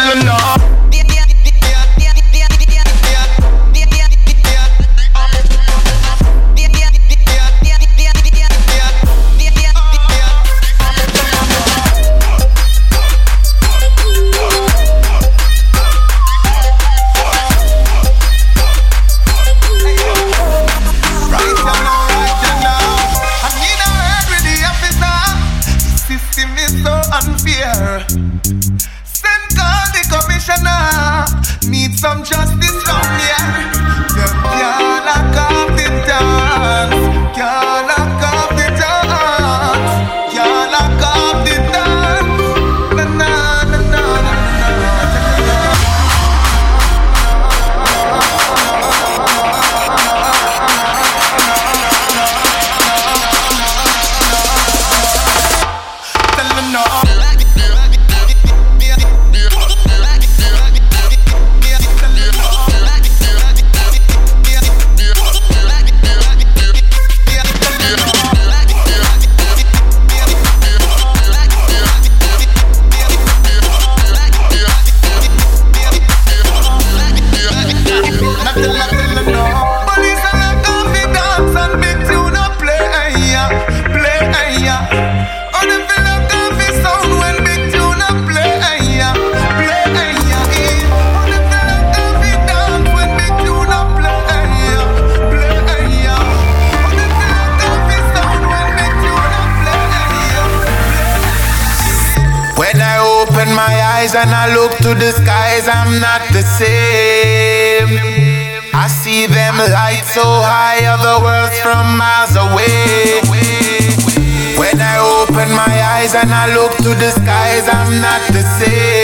tell you now. Need some justice from here. You can't lock off the dance. Can't lock off the dance. Can't lock off the dance. Na na na na na na. Tell them no. And I look to the skies, I'm not the same. I see them light so high, other worlds from miles away. When I open my eyes and I look to the skies, I'm not the same.